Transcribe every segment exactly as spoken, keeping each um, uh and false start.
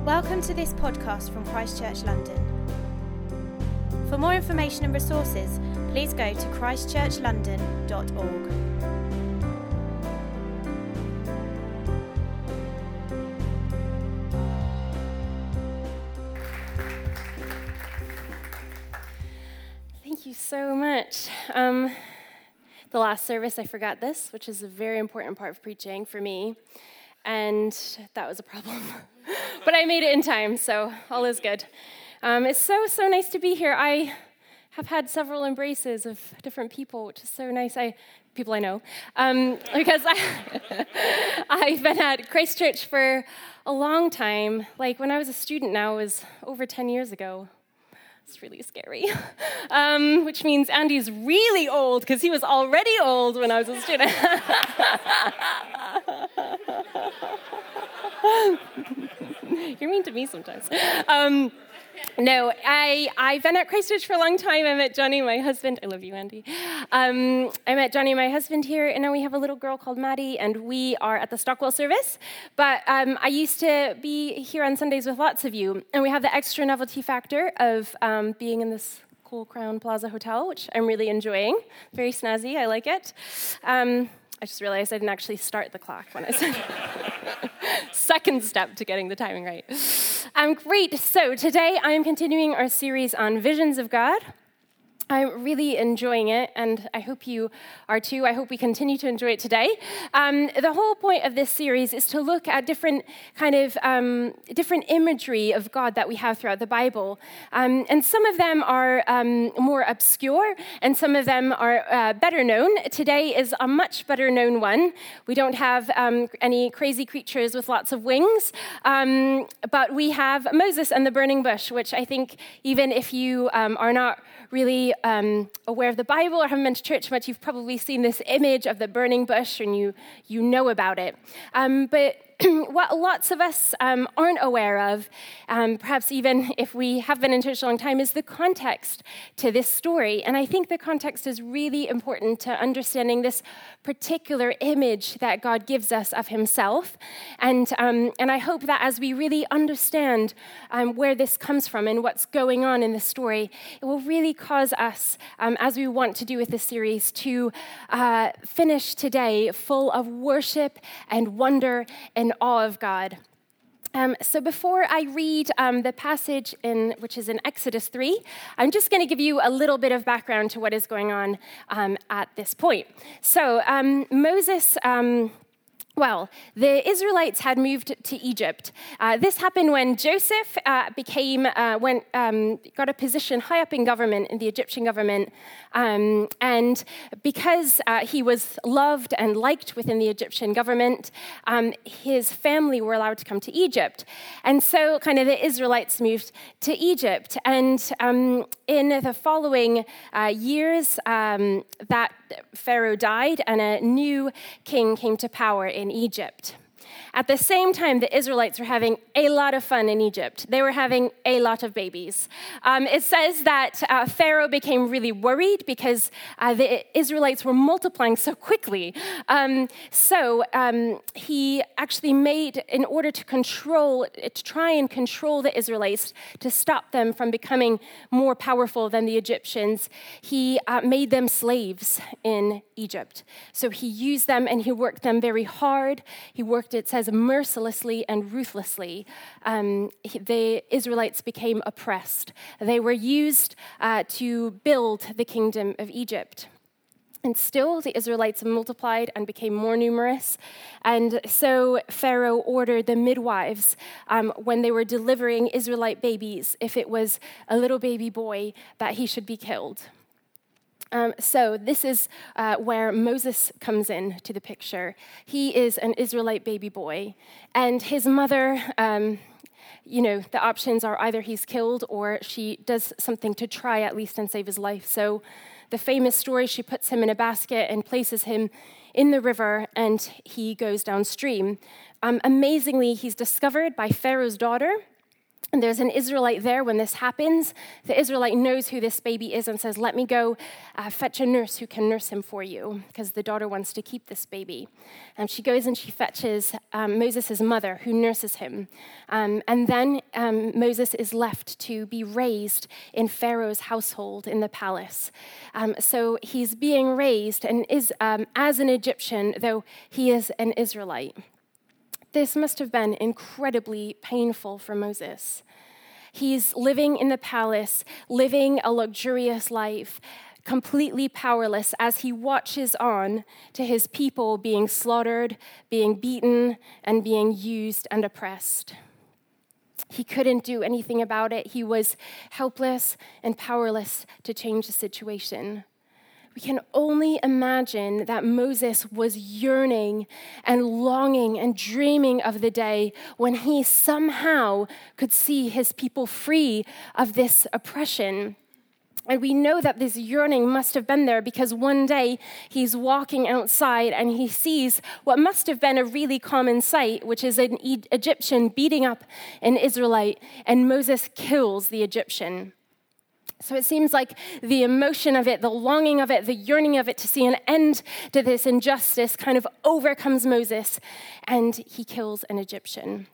Welcome to this podcast from Christ Church London. For more information and resources, please go to christ church london dot org. Thank you so much. Um, the last service, I forgot this, which is a very important part of preaching for me, and that was a problem. But I made it in time, so all is good. Um, it's so, so nice to be here. I have had several embraces of different people, which is so nice. I people I know, um, because I, I've been at Christ Church for a long time. Like when I was a student now, it was over ten years ago. It's really scary, um, which means Andy's really old because he was already old when I was a student. You're mean to me sometimes. Um, no, I, I've been at Christ Church for a long time. I met Johnny, my husband. I love you, Andy. Um, I met Johnny, my husband, here, and now we have a little girl called Maddie, and we are at the Stockwell service. But um, I used to be here on Sundays with lots of you, and we have the extra novelty factor of um, being in this cool Crown Plaza hotel, which I'm really enjoying. Very snazzy. I like it. Um, I just realized I didn't actually start the clock when I said second step to getting the timing right. Um, great. So today I am continuing our series on visions of God. I'm really enjoying it, and I hope you are too. I hope we continue to enjoy it today. Um, the whole point of this series is to look at different kind of um, different imagery of God that we have throughout the Bible, um, and some of them are um, more obscure, and some of them are uh, better known. Today is a much better known one. We don't have um, any crazy creatures with lots of wings, um, but we have Moses and the burning bush, which I think even if you um, are not really um, aware of the Bible or haven't been to church much, you've probably seen this image of the burning bush and you you know about it. Um, but what lots of us um, aren't aware of, um, perhaps even if we have been in church a long time, is the context to this story. And I think the context is really important to understanding this particular image that God gives us of himself. And, um, and I hope that as we really understand um, where this comes from and what's going on in the story, it will really cause us, um, as we want to do with this series, to uh, finish today full of worship and wonder and awe of God. Um, so before I read um, the passage in which is in Exodus three, I'm just going to give you a little bit of background to what is going on um, at this point. So um, Moses... Um, Well, the Israelites had moved to Egypt. Uh, this happened when Joseph uh, became, uh, went, um, got a position high up in government, in the Egyptian government, um, and because uh, he was loved and liked within the Egyptian government, um, his family were allowed to come to Egypt. And so kind of the Israelites moved to Egypt. And um, in the following uh, years, um, that Pharaoh died and a new king came to power in Egypt. At the same time, the Israelites were having a lot of fun in Egypt. They were having a lot of babies. Um, it says that uh, Pharaoh became really worried because uh, the Israelites were multiplying so quickly. Um, so um, he actually made, in order to control, to try and control the Israelites, to stop them from becoming more powerful than the Egyptians, he uh, made them slaves in Egypt. So he used them and he worked them very hard. He worked, it says, mercilessly and ruthlessly. Um, the Israelites became oppressed. They were used uh, to build the kingdom of Egypt. And still, the Israelites multiplied and became more numerous. And so Pharaoh ordered the midwives, um, when they were delivering Israelite babies, if it was a little baby boy, that he should be killed. Um, so this is uh, where Moses comes in to the picture. He is an Israelite baby boy, and his mother, um, you know, the options are either he's killed or she does something to try at least and save his life. So the famous story, she puts him in a basket and places him in the river, and he goes downstream. Um, amazingly, he's discovered by Pharaoh's daughter, And there's an Israelite there when this happens. The Israelite knows who this baby is and says, let me go uh, fetch a nurse who can nurse him for you, because the daughter wants to keep this baby. And she goes and she fetches um, Moses' mother, who nurses him. Um, and then um, Moses is left to be raised in Pharaoh's household in the palace. Um, so he's being raised and is um, as an Egyptian, though he is an Israelite. This must have been incredibly painful for Moses. He's living in the palace, living a luxurious life, completely powerless as he watches on to his people being slaughtered, being beaten, and being used and oppressed. He couldn't do anything about it. He was helpless and powerless to change the situation. We can only imagine that Moses was yearning and longing and dreaming of the day when he somehow could see his people free of this oppression. And we know that this yearning must have been there because one day he's walking outside and he sees what must have been a really common sight, which is an Egyptian beating up an Israelite, and Moses kills the Egyptian. So it seems like the emotion of it, the longing of it, the yearning of it to see an end to this injustice kind of overcomes Moses, and he kills an Egyptian.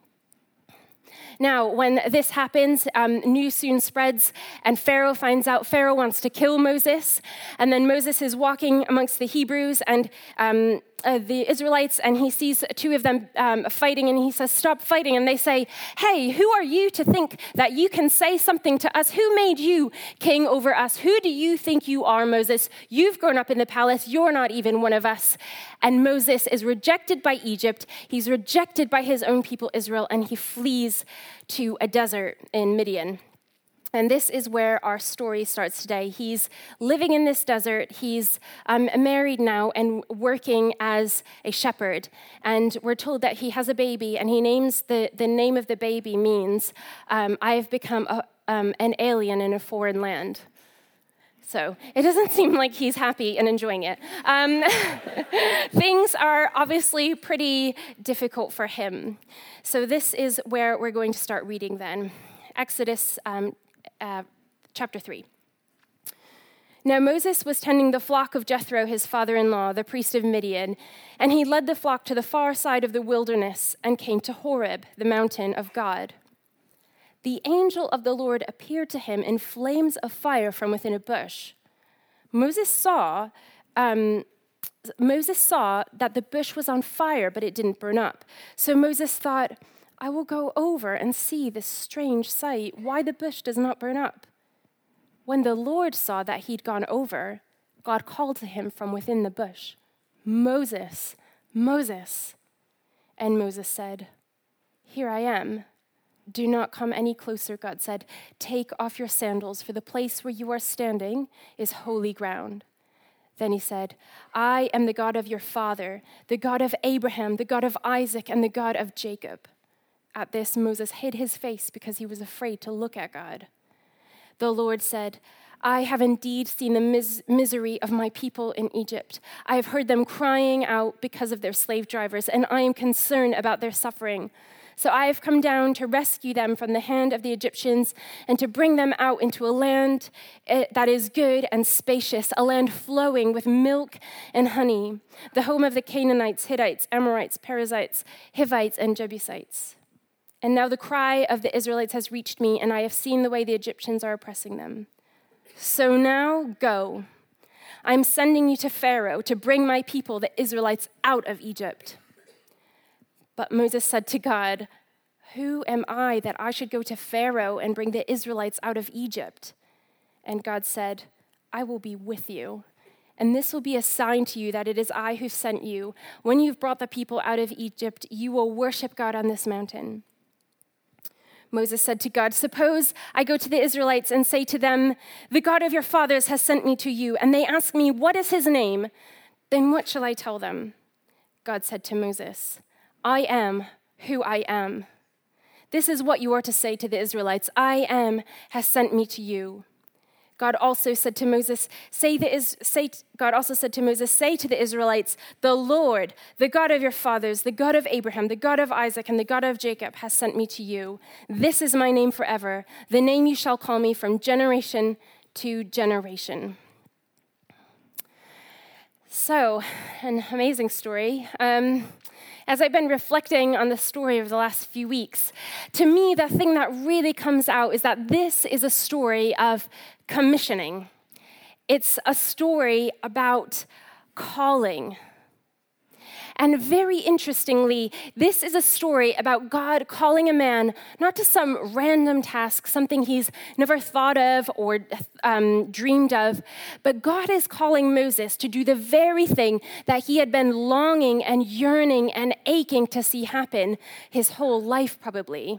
Now, when this happens, um, news soon spreads, and Pharaoh finds out. Pharaoh wants to kill Moses, and then Moses is walking amongst the Hebrews and um, uh, the Israelites, and he sees two of them um, fighting, and he says, "Stop fighting." And they say, "Hey, who are you to think that you can say something to us? Who made you king over us? Who do you think you are, Moses? You've grown up in the palace. You're not even one of us." And Moses is rejected by Egypt. He's rejected by his own people, Israel, and he flees to a desert in Midian. And this is where our story starts today. He's living in this desert. He's um, married now and working as a shepherd. And we're told that he has a baby, and he names the, the name of the baby means, um, I have become a, um, an alien in a foreign land. So it doesn't seem like he's happy and enjoying it. Um, things are obviously pretty difficult for him. So this is where we're going to start reading then. Exodus um, uh, chapter three. Now Moses was tending the flock of Jethro, his father-in-law, the priest of Midian, and he led the flock to the far side of the wilderness and came to Horeb, the mountain of God. The angel of the Lord appeared to him in flames of fire from within a bush. Moses saw, um, Moses saw that the bush was on fire, but it didn't burn up. So Moses thought, I will go over and see this strange sight, why the bush does not burn up. When the Lord saw that he'd gone over, God called to him from within the bush, Moses, Moses. And Moses said, Here I am. Do not come any closer, God said. Take off your sandals, for the place where you are standing is holy ground. Then he said, I am the God of your father, the God of Abraham, the God of Isaac, and the God of Jacob. At this, Moses hid his face because he was afraid to look at God. The Lord said, I have indeed seen the mis- misery of my people in Egypt. I have heard them crying out because of their slave drivers, and I am concerned about their suffering. So I have come down to rescue them from the hand of the Egyptians and to bring them out into a land that is good and spacious, a land flowing with milk and honey, the home of the Canaanites, Hittites, Amorites, Perizzites, Hivites, and Jebusites. And now the cry of the Israelites has reached me, and I have seen the way the Egyptians are oppressing them. So now go. I'm sending you to Pharaoh to bring my people, the Israelites, out of Egypt. But Moses said to God, Who am I that I should go to Pharaoh and bring the Israelites out of Egypt? And God said, I will be with you. And this will be a sign to you that it is I who sent you. When you've brought the people out of Egypt, you will worship God on this mountain. Moses said to God, Suppose I go to the Israelites and say to them, The God of your fathers has sent me to you, and they ask me, What is his name? Then what shall I tell them? God said to Moses, I am who I am. This is what you are to say to the Israelites. I am has sent me to you. God also said to Moses, say the is say God also said to Moses, say to the Israelites, the Lord, the God of your fathers, the God of Abraham, the God of Isaac, and the God of Jacob has sent me to you. This is my name forever, the name you shall call me from generation to generation. So, an amazing story. Um, As I've been reflecting on the story of the last few weeks, to me, the thing that really comes out is that this is a story of commissioning. It's a story about calling. And very interestingly, this is a story about God calling a man not to some random task, something he's never thought of or um, dreamed of, but God is calling Moses to do the very thing that he had been longing and yearning and aching to see happen his whole life, probably.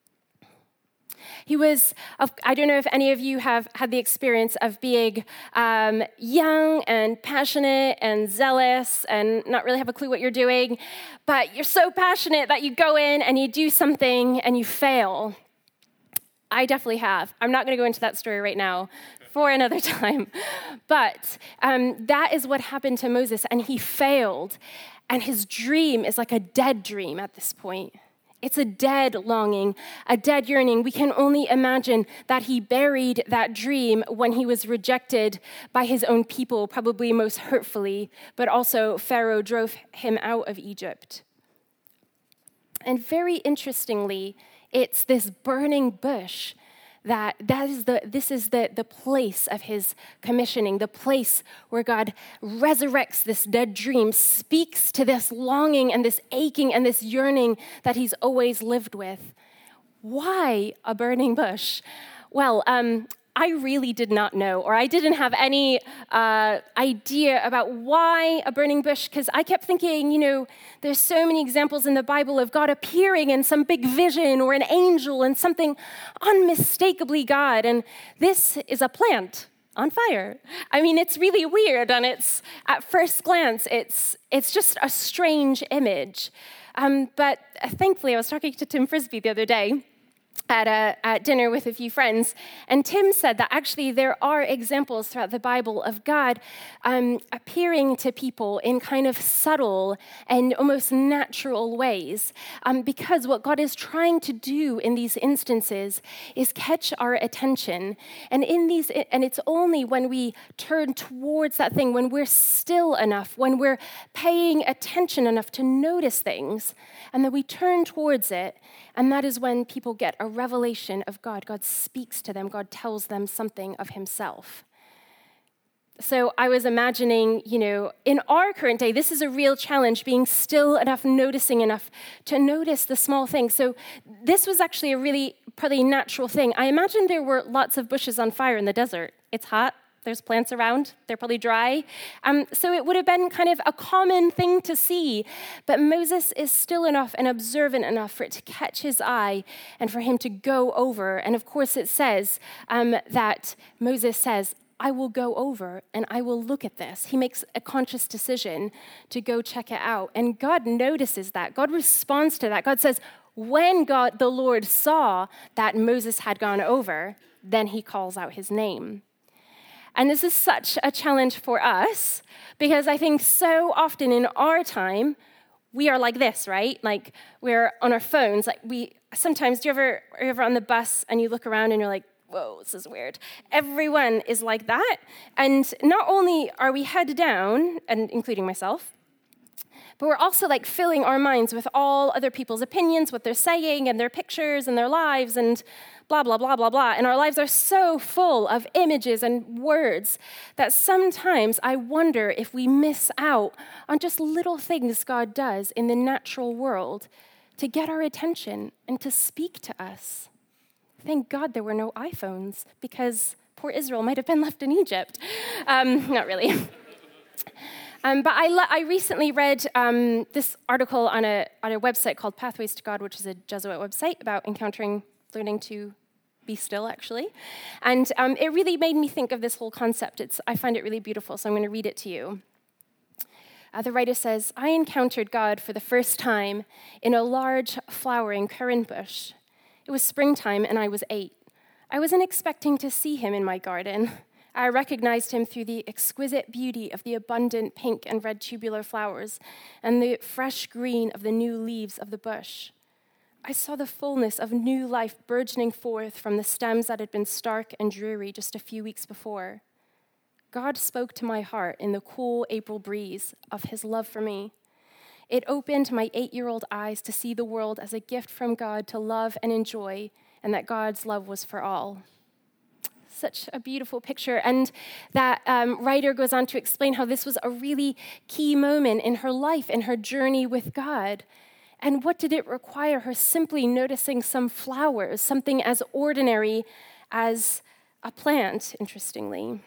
He was, I don't know if any of you have had the experience of being um, young and passionate and zealous and not really have a clue what you're doing, but you're so passionate that you go in and you do something and you fail. I definitely have. I'm not going to go into that story right now for another time, but um, that is what happened to Moses, and he failed, and his dream is like a dead dream at this point. It's a dead longing, a dead yearning. We can only imagine that he buried that dream when he was rejected by his own people, probably most hurtfully, but also Pharaoh drove him out of Egypt. And very interestingly, it's this burning bush that that is the this is the, the place of his commissioning, the place where God resurrects this dead dream, speaks to this longing and this aching and this yearning that he's always lived with. Why a burning bush? Well, um, I really did not know, or I didn't have any uh, idea about why a burning bush, because I kept thinking, you know, there's so many examples in the Bible of God appearing in some big vision or an angel and something unmistakably God, and this is a plant on fire. I mean, it's really weird, and it's, at first glance, it's it's just a strange image. Um, but thankfully, I was talking to Tim Frisbee the other day, At, a, at dinner with a few friends, and Tim said that actually there are examples throughout the Bible of God um, appearing to people in kind of subtle and almost natural ways, um, because what God is trying to do in these instances is catch our attention, and in these, and it's only when we turn towards that thing, when we're still enough, when we're paying attention enough to notice things, and then we turn towards it, and that is when people get a revelation of God. God speaks to them. God tells them something of himself. So I was imagining, you know, in our current day, this is a real challenge, being still enough, noticing enough to notice the small things. So this was actually a really probably natural thing. I imagine there were lots of bushes on fire in the desert. It's hot. There's plants around. They're probably dry. Um, so it would have been kind of a common thing to see. But Moses is still enough and observant enough for it to catch his eye and for him to go over. And of course it says um, that Moses says, I will go over and I will look at this. He makes a conscious decision to go check it out. And God notices that. God responds to that. God says, when God, the Lord, saw that Moses had gone over, then he calls out his name. And this is such a challenge for us, because I think so often in our time, we are like this, right? Like we're on our phones. Like we sometimes, do you ever, are you ever on the bus and you look around and you're like, whoa, this is weird. Everyone is like that. And not only are we head down, and including myself, but we're also like filling our minds with all other people's opinions, what they're saying, and their pictures and their lives, and blah, blah, blah, blah, blah. And our lives are so full of images and words that sometimes I wonder if we miss out on just little things God does in the natural world to get our attention and to speak to us. Thank God there were no iPhones, because poor Israel might have been left in Egypt. Um, not really. Um, but I, le- I recently read um, this article on a on a website called Pathways to God, which is a Jesuit website about encountering, learning to be still, actually. And um, it really made me think of this whole concept. It's I find it really beautiful, so I'm going to read it to you. Uh, the writer says, I encountered God for the first time in a large flowering currant bush. It was springtime, and I was eight. I wasn't expecting to see him in my garden. I recognized him through the exquisite beauty of the abundant pink and red tubular flowers and the fresh green of the new leaves of the bush. I saw the fullness of new life burgeoning forth from the stems that had been stark and dreary just a few weeks before. God spoke to my heart in the cool April breeze of his love for me. It opened my eight-year-old eyes to see the world as a gift from God to love and enjoy, and that God's love was for all. Such a beautiful picture. And that um, writer goes on to explain how this was a really key moment in her life, in her journey with God. And what did it require her? Simply noticing some flowers, something as ordinary as a plant, interestingly.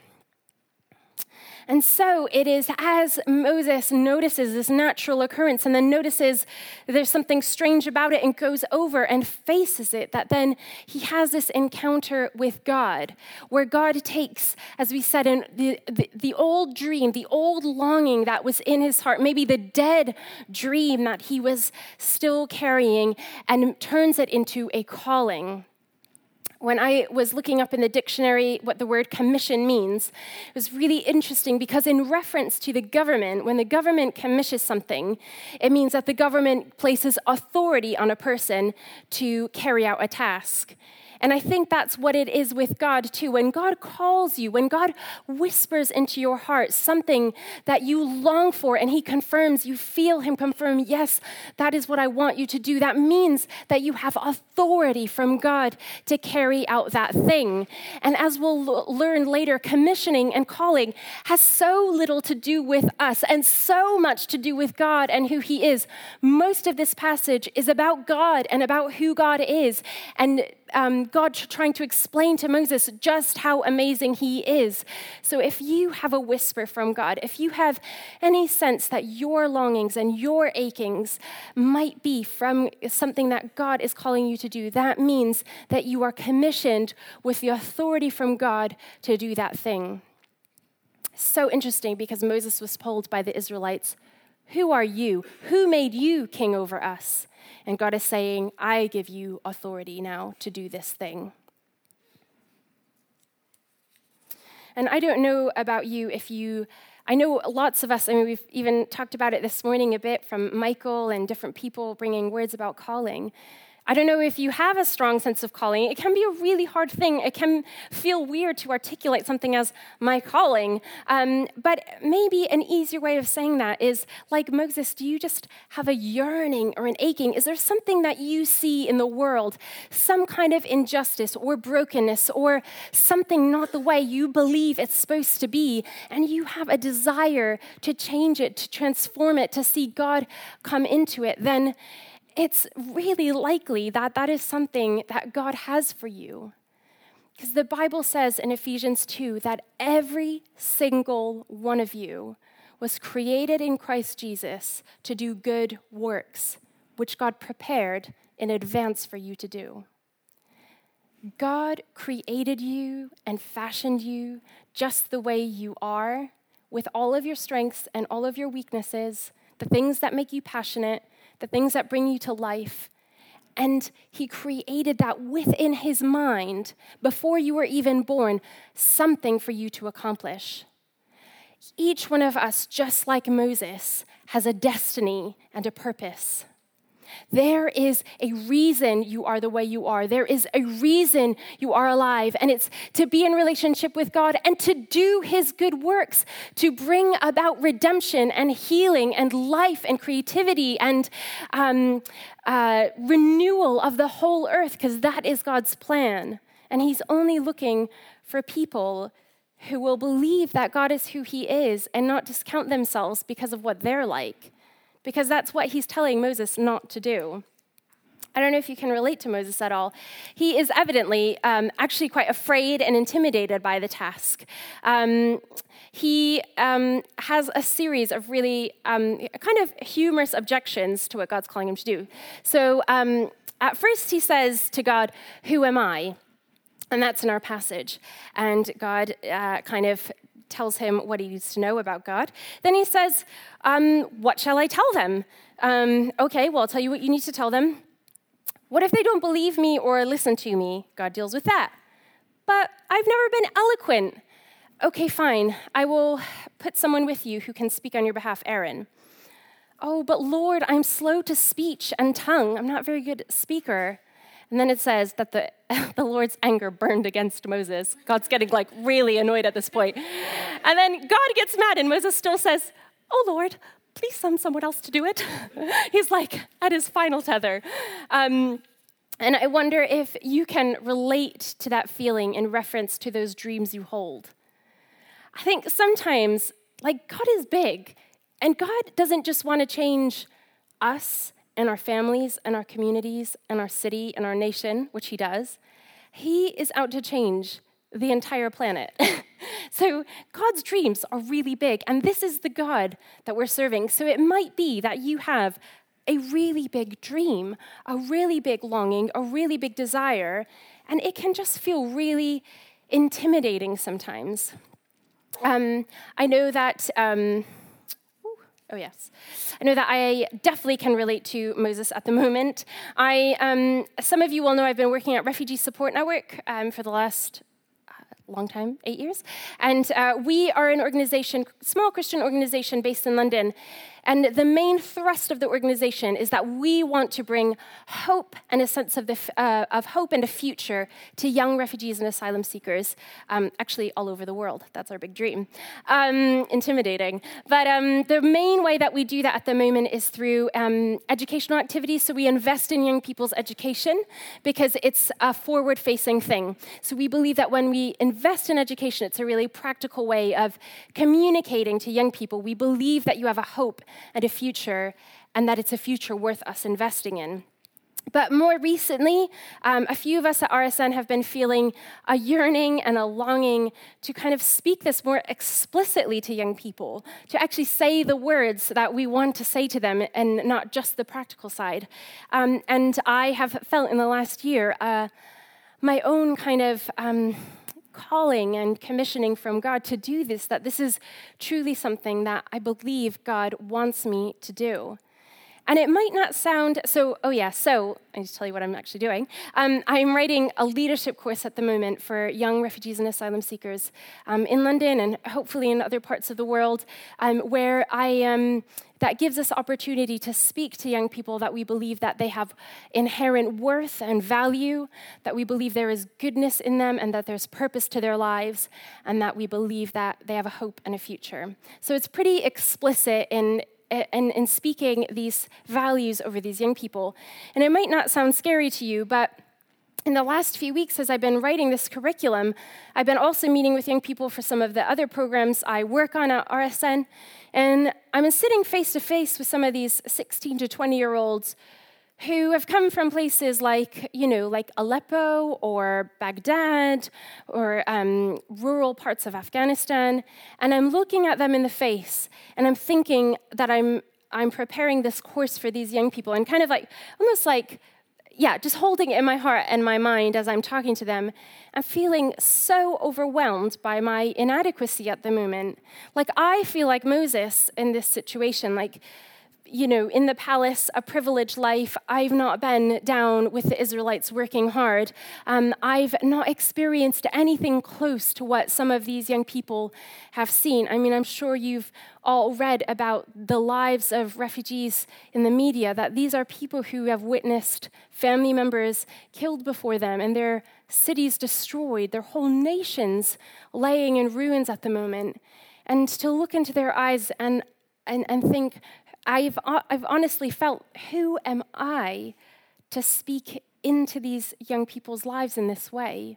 And so it is as Moses notices this natural occurrence and then notices there's something strange about it and goes over and faces it, that then he has this encounter with God, where God takes, as we said, in the, the, the old dream, the old longing that was in his heart, maybe the dead dream that he was still carrying, and turns it into a calling. When I was looking up in the dictionary what the word commission means, it was really interesting because in reference to the government, when the government commissions something, it means that the government places authority on a person to carry out a task. And I think that's what it is with God too. When God calls you, when God whispers into your heart something that you long for and he confirms, you feel him confirm, yes, that is what I want you to do. That means that you have authority from God to carry out that thing. And as we'll l- learn later, commissioning and calling has so little to do with us and so much to do with God and who he is. Most of this passage is about God and about who God is. And Um, God trying to explain to Moses just how amazing he is. So if you have a whisper from God, if you have any sense that your longings and your achings might be from something that God is calling you to do, that means that you are commissioned with the authority from God to do that thing. So interesting, because Moses was told by the Israelites, "Who are you? Who made you king over us?" And God is saying, I give you authority now to do this thing. And I don't know about you if you, I know lots of us, I mean, we've even talked about it this morning a bit from Michael and different people bringing words about calling. I don't know if you have a strong sense of calling. It can be a really hard thing. It can feel weird to articulate something as my calling. Um, but maybe an easier way of saying that is, like Moses, do you just have a yearning or an aching? Is there something that you see in the world, some kind of injustice or brokenness or something not the way you believe it's supposed to be, and you have a desire to change it, to transform it, to see God come into it? Then it's really likely that that is something that God has for you. Because the Bible says in Ephesians two that every single one of you was created in Christ Jesus to do good works, which God prepared in advance for you to do. God created you and fashioned you just the way you are, with all of your strengths and all of your weaknesses, the things that make you passionate, the things that bring you to life. And he created that within his mind, before you were even born, something for you to accomplish. Each one of us, just like Moses, has a destiny and a purpose. There is a reason you are the way you are. There is a reason you are alive, and it's to be in relationship with God and to do his good works, to bring about redemption and healing and life and creativity and um, uh, renewal of the whole earth, because that is God's plan. And he's only looking for people who will believe that God is who he is and not discount themselves because of what they're like. Because that's what he's telling Moses not to do. I don't know if you can relate to Moses at all. He is evidently um, actually quite afraid and intimidated by the task. Um, he um, has a series of really um, kind of humorous objections to what God's calling him to do. So um, at first he says to God, "Who am I?" And that's in our passage. And God uh, kind of tells him what he needs to know about God. Then he says, um, what shall I tell them? Um, okay, well, I'll tell you what you need to tell them. What if they don't believe me or listen to me? God deals with that. But I've never been eloquent. okay, fine, I will put someone with you who can speak on your behalf, Aaron. Oh, but Lord, I'm slow to speech and tongue. I'm not a very good speaker. And then it says that the, the Lord's anger burned against Moses. God's getting like really annoyed at this point. And then God gets mad and Moses still says, oh, Lord, please send someone else to do it. He's like at his final tether. Um, and I wonder if you can relate to that feeling in reference to those dreams you hold. I think sometimes, like, God is big, and God doesn't just want to change us and our families and our communities and our city and our nation, which he does. He is out to change the entire planet. So God's dreams are really big, and this is the God that we're serving. So it might be that you have a really big dream, a really big longing, a really big desire, and it can just feel really intimidating sometimes. Um, I know that, um, oh yes, I know that I definitely can relate to Moses at the moment. I, um, some of you will know I've been working at Refugee Support Network um, for the last long time, eight years. And uh, we are an organization, small Christian organization based in London. And the main thrust of the organization is that we want to bring hope and a sense of the uh, of hope and a future to young refugees and asylum seekers, um, actually all over the world. That's our big dream. Um, intimidating. But um, the main way that we do that at the moment is through um, educational activities. So we invest in young people's education because it's a forward-facing thing. So we believe that when we invest in education, it's a really practical way of communicating to young people. We believe that you have a hope and a future, and that it's a future worth us investing in. But more recently, um, a few of us at R S N have been feeling a yearning and a longing to kind of speak this more explicitly to young people, to actually say the words that we want to say to them and not just the practical side. Um, and I have felt in the last year uh, my own kind of um, calling and commissioning from God to do this, that this is truly something that I believe God wants me to do. And it might not sound, so, oh yeah, so, I just tell you what I'm actually doing. Um, I'm writing a leadership course at the moment for young refugees and asylum seekers um, in London and hopefully in other parts of the world, um, where I, um, that gives us opportunity to speak to young people that we believe that they have inherent worth and value, that we believe there is goodness in them and that there's purpose to their lives, and that we believe that they have a hope and a future. So it's pretty explicit in And, and speaking these values over these young people. And it might not sound scary to you, but in the last few weeks, as I've been writing this curriculum, I've been also meeting with young people for some of the other programs I work on at R S N. And I'm sitting face-to-face with some of these sixteen to twenty-year-olds who have come from places like, you know, like Aleppo or Baghdad or um, rural parts of Afghanistan, and I'm looking at them in the face, and I'm thinking that I'm I'm preparing this course for these young people, and kind of like, almost like, yeah, just holding it in my heart and my mind as I'm talking to them. I'm feeling so overwhelmed by my inadequacy at the moment. Like, I feel like Moses in this situation, like, you know, in the palace, a privileged life. I've not been down with the Israelites working hard. Um, I've not experienced anything close to what some of these young people have seen. I mean, I'm sure you've all read about the lives of refugees in the media, that these are people who have witnessed family members killed before them and their cities destroyed, their whole nations laying in ruins at the moment. And to look into their eyes and and, and think, I've, I've honestly felt, who am I to speak into these young people's lives in this way?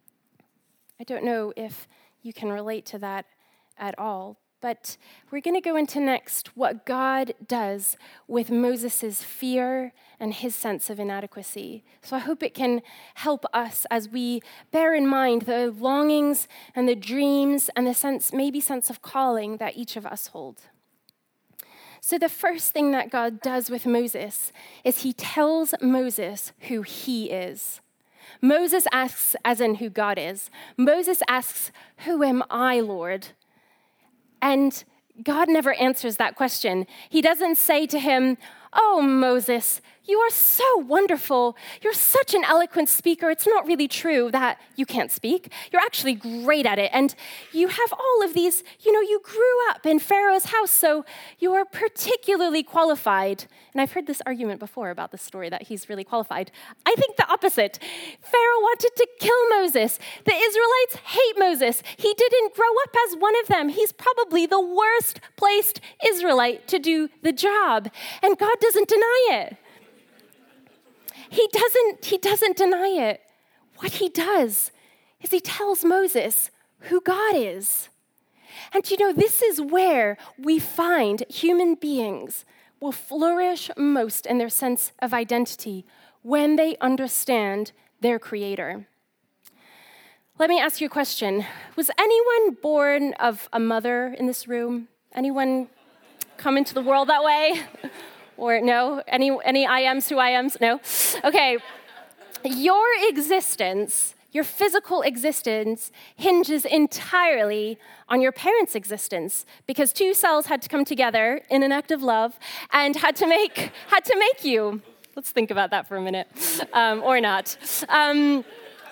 I don't know if you can relate to that at all, but we're going to go into next what God does with Moses' fear and his sense of inadequacy. So I hope it can help us as we bear in mind the longings and the dreams and the sense, maybe sense of calling that each of us hold. So the first thing that God does with Moses is he tells Moses who he is. Moses asks, as in who God is. Moses asks, who am I, Lord? And God never answers that question. He doesn't say to him, oh, Moses, you are so wonderful. You're such an eloquent speaker. It's not really true that you can't speak. You're actually great at it. And you have all of these, you know, you grew up in Pharaoh's house, so you are particularly qualified. And I've heard this argument before about this story that he's really qualified. I think the opposite. Pharaoh wanted to kill Moses. The Israelites hate Moses. He didn't grow up as one of them. He's probably the worst placed Israelite to do the job. And God doesn't deny it. He doesn't, he doesn't deny it. What he does is he tells Moses who God is. And you know, this is where we find human beings will flourish most in their sense of identity when they understand their Creator. Let me ask you a question. Was anyone born of a mother in this room? Anyone come into the world that way? Or no? Any any I ams who I ams? No? Okay. Your existence, your physical existence, hinges entirely on your parents' existence because two cells had to come together in an act of love and had to make had to make you. Let's think about that for a minute, um, or not. Um,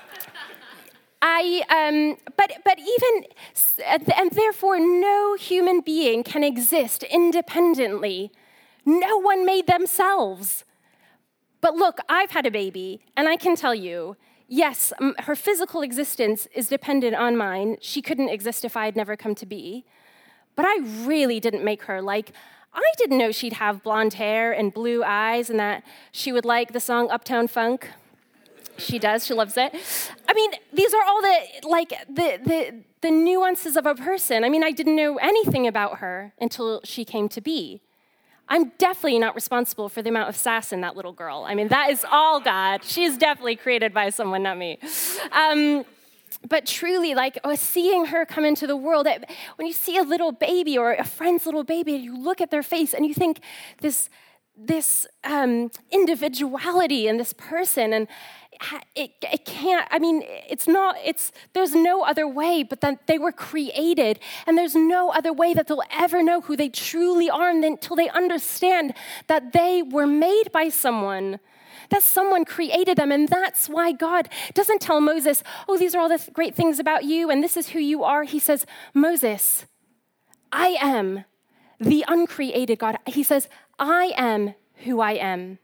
I, um, but but even and therefore, no human being can exist independently. No one made themselves. But look, I've had a baby, and I can tell you, yes, her physical existence is dependent on mine. She couldn't exist if I had never come to be. But I really didn't make her. Like, I didn't know she'd have blonde hair and blue eyes and that she would like the song Uptown Funk. She does, she loves it. I mean, these are all the, like, the, the, the nuances of a person. I mean, I didn't know anything about her until she came to be. I'm definitely not responsible for the amount of sass in that little girl. I mean, that is all God. She is definitely created by someone, not me. Um, but truly, like, oh, seeing her come into the world, when you see a little baby or a friend's little baby, you look at their face and you think this, this um, individuality in this person, and It, it can't, I mean, it's not, it's, there's no other way but that they were created, and there's no other way that they'll ever know who they truly are until they understand that they were made by someone, that someone created them. And that's why God doesn't tell Moses, oh, these are all the th- great things about you, and this is who you are. He says, Moses, I am the uncreated God. He says, I am who I am.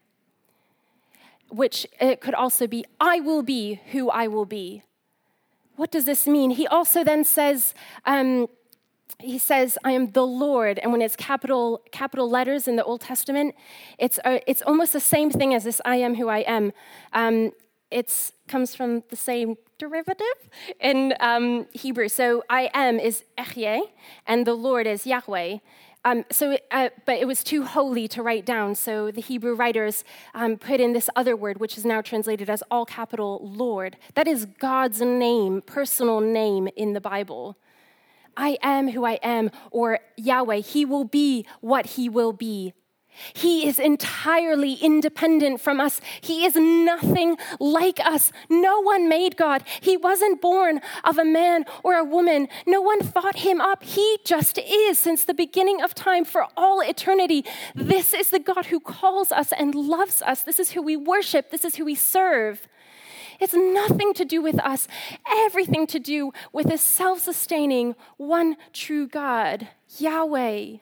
Which it could also be, I will be who I will be. What does this mean? He also then says, um, he says, I am the Lord. And when it's capital capital letters in the Old Testament, it's uh, it's almost the same thing as this I am who I am. Um, it comes from the same derivative in um, Hebrew. So I am is Ehyeh, and the Lord is Yahweh. Um, so, it, uh, but it was too holy to write down, so the Hebrew writers um, put in this other word, which is now translated as all capital Lord. That is God's name, personal name in the Bible. I am who I am, or Yahweh, he will be what he will be. He is entirely independent from us. He is nothing like us. No one made God. He wasn't born of a man or a woman. No one thought him up. He just is since the beginning of time for all eternity. This is the God who calls us and loves us. This is who we worship. This is who we serve. It's nothing to do with us, everything to do with a self-sustaining, one true God, Yahweh.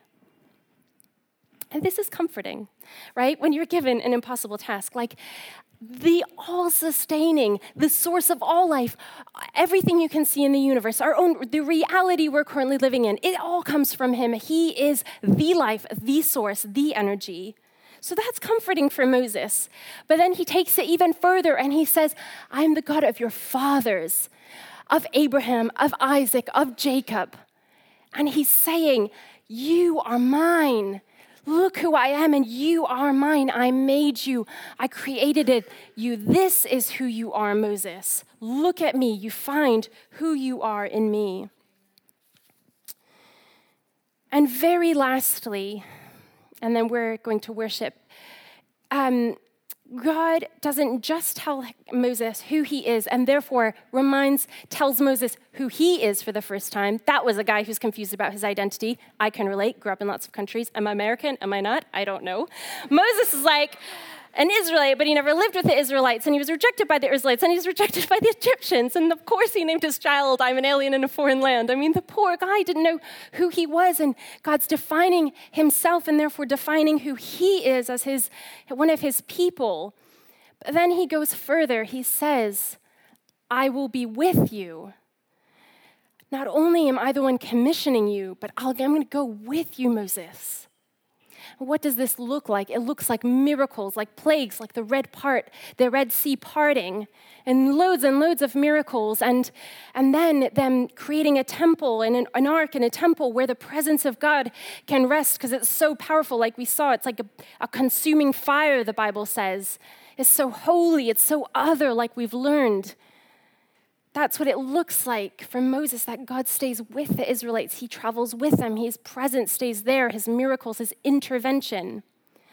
And this is comforting, right? When you're given an impossible task, like the all-sustaining, the source of all life, everything you can see in the universe, our own, the reality we're currently living in, it all comes from him. He is the life, the source, the energy. So that's comforting for Moses. But then he takes it even further and he says, I am the God of your fathers, of Abraham, of Isaac, of Jacob. And he's saying, you are mine. Look who I am, and you are mine. I made you. I created it. You. This is who you are, Moses. Look at me. You find who you are in me. And very lastly, and then we're going to worship, um, God doesn't just tell Moses who he is and therefore reminds, tells Moses who he is for the first time. That was a guy who's confused about his identity. I can relate, grew up in lots of countries. Am I American? Am I not? I don't know. Moses is like, an Israelite, but he never lived with the Israelites, and he was rejected by the Israelites, and he was rejected by the Egyptians, and of course he named his child, I'm an alien in a foreign land. I mean, the poor guy didn't know who he was, and God's defining himself and therefore defining who he is as his one of his people. But then he goes further. He says, I will be with you. Not only am I the one commissioning you, but I'll, I'm going to go with you, Moses. What does this look like? It looks like miracles, like plagues, like the Red part, the Red Sea parting, and loads and loads of miracles, and, and then them creating a temple and an, an ark and a temple where the presence of God can rest because it's so powerful, like we saw. It's like a, a consuming fire, the Bible says. It's so holy, it's so other, like we've learned. That's what it looks like for Moses, that God stays with the Israelites. He travels with them. His presence stays there, his miracles, his intervention.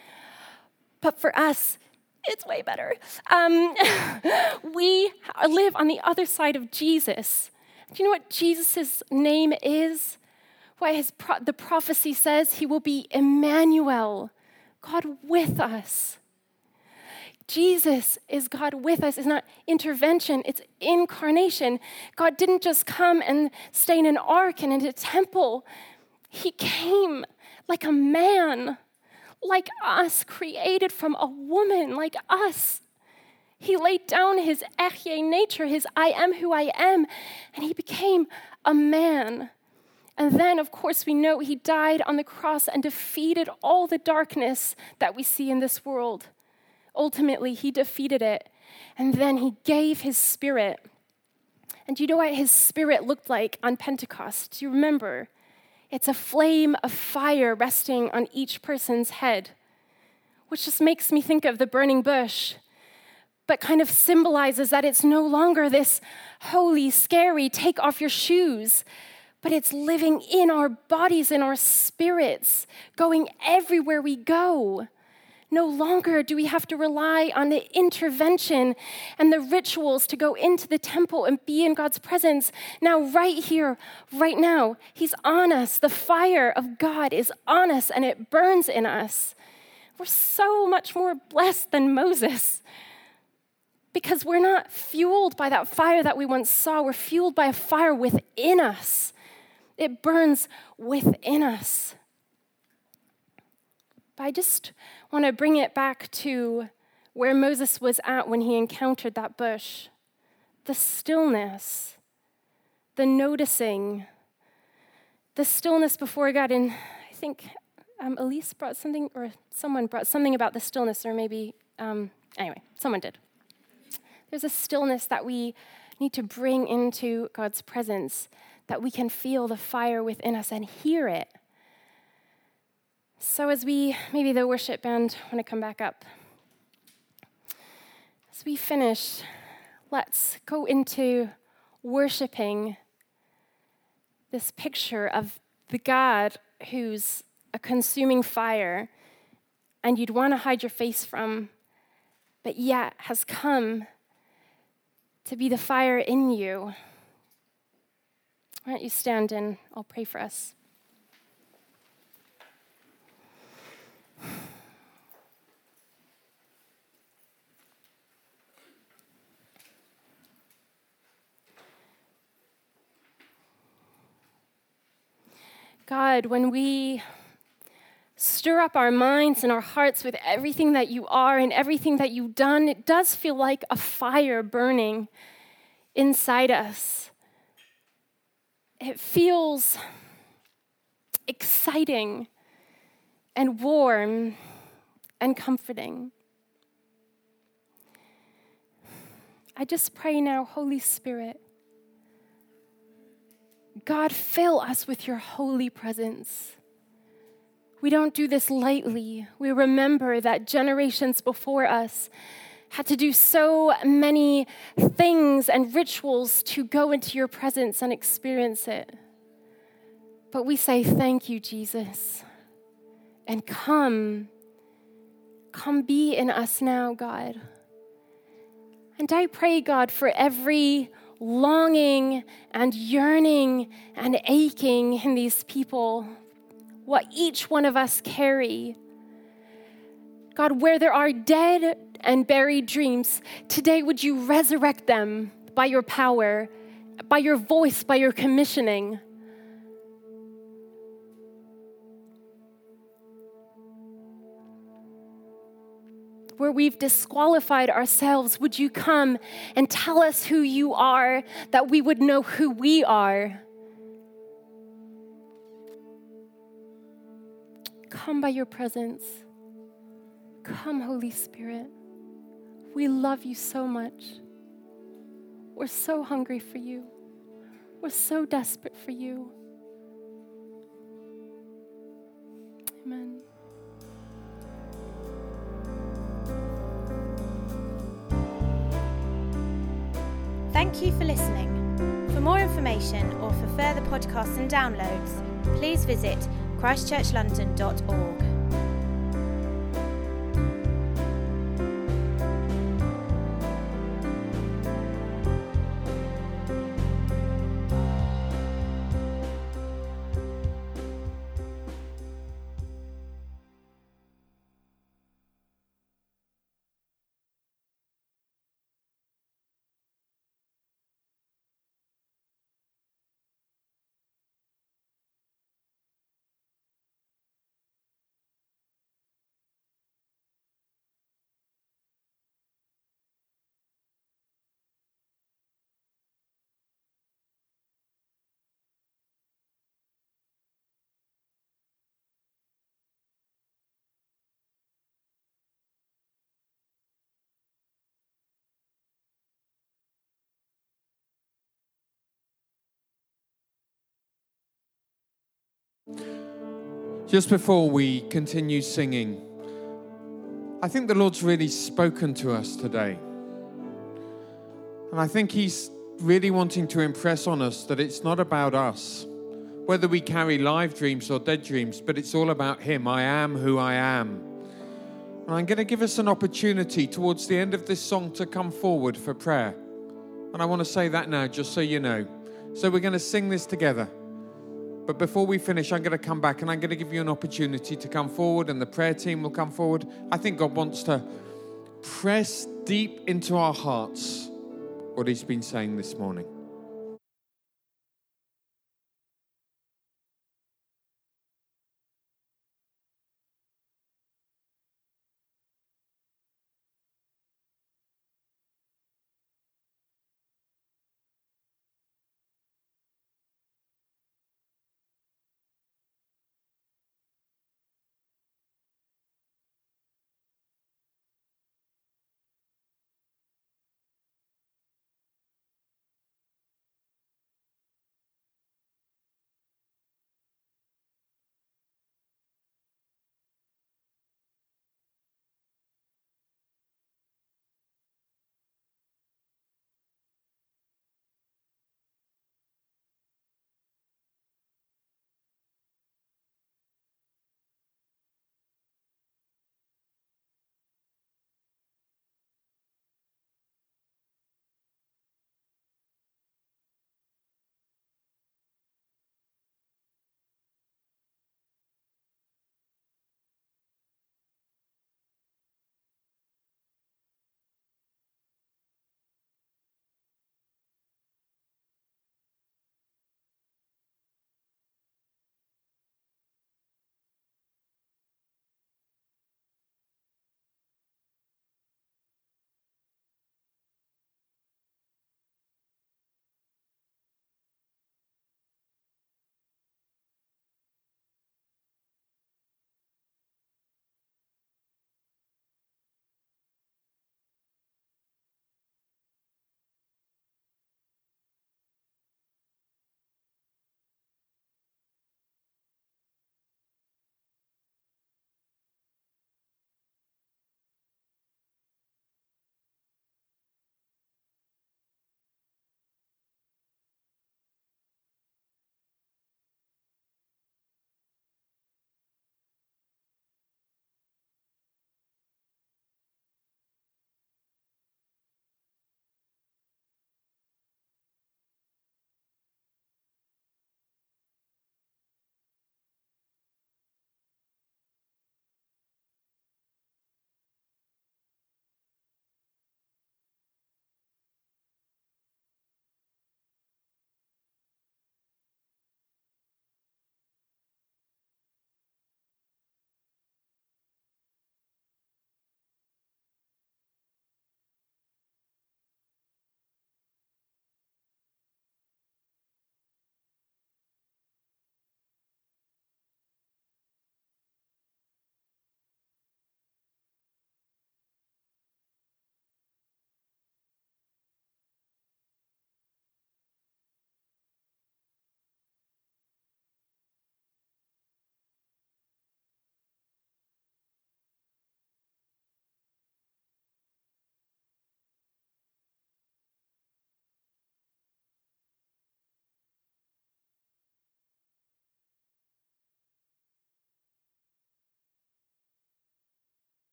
But for us, it's way better. Um, we live on the other side of Jesus. Do you know what Jesus' name is? Why his pro- the prophecy says he will be Emmanuel, God with us. Jesus is God with us. It's not intervention, it's incarnation. God didn't just come and stay in an ark and in a temple. He came like a man, like us, created from a woman, like us. He laid down his ehyeh nature, his I am who I am, and he became a man. And then, of course, we know he died on the cross and defeated all the darkness that we see in this world. Ultimately, he defeated it, and then he gave his spirit. And do you know what his spirit looked like on Pentecost? Do you remember? It's a flame of fire resting on each person's head, which just makes me think of the burning bush, but kind of symbolizes that it's no longer this holy, scary, take off your shoes, but it's living in our bodies, in our spirits, going everywhere we go. No longer do we have to rely on the intervention and the rituals to go into the temple and be in God's presence. Now, right here, right now, he's on us. The fire of God is on us, and it burns in us. We're so much more blessed than Moses because we're not fueled by that fire that we once saw. We're fueled by a fire within us. It burns within us. But I just want to bring it back to where Moses was at when he encountered that bush. The stillness, the noticing, the stillness before God. And I think um, Elise brought something, or someone brought something about the stillness, or maybe, um, anyway, someone did. There's a stillness that we need to bring into God's presence, that we can feel the fire within us and hear it. So as we, maybe the worship band want to come back up. As we finish, let's go into worshiping this picture of the God who's a consuming fire and you'd want to hide your face from, but yet has come to be the fire in you. Why don't you stand and I'll pray for us. God, when we stir up our minds and our hearts with everything that you are and everything that you've done, it does feel like a fire burning inside us. It feels exciting and warm and comforting. I just pray now, Holy Spirit, God, fill us with your holy presence. We don't do this lightly. We remember that generations before us had to do so many things and rituals to go into your presence and experience it. But we say, thank you, Jesus. And come, come be in us now, God. And I pray, God, for every longing and yearning and aching in these people, what each one of us carry. God, where there are dead and buried dreams, today would you resurrect them by your power, by your voice, by your commissioning. Where we've disqualified ourselves, would you come and tell us who you are, that we would know who we are? Come by your presence. Come, Holy Spirit. We love you so much. We're so hungry for you. We're so desperate for you. Amen. Thank you for listening. For more information or for further podcasts and downloads, please visit christchurch london dot org. Just before we continue singing, I think the Lord's really spoken to us today. And I think He's really wanting to impress on us that it's not about us, whether we carry live dreams or dead dreams, but it's all about Him. I am who I am. And I'm going to give us an opportunity towards the end of this song to come forward for prayer. And I want to say that now, just so you know. So we're going to sing this together. But before we finish, I'm going to come back and I'm going to give you an opportunity to come forward, and the prayer team will come forward. I think God wants to press deep into our hearts what He's been saying this morning.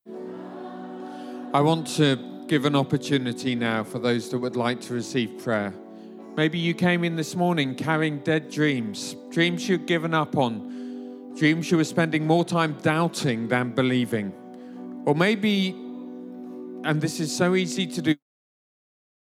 I want to give an opportunity now for those that would like to receive prayer. Maybe you came in this morning carrying dead dreams, dreams you'd given up on, dreams you were spending more time doubting than believing. Or maybe, and this is so easy to do